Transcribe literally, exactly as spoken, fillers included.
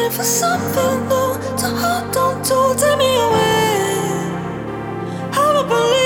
for something new to hold on to. Take me away. I'm a believer.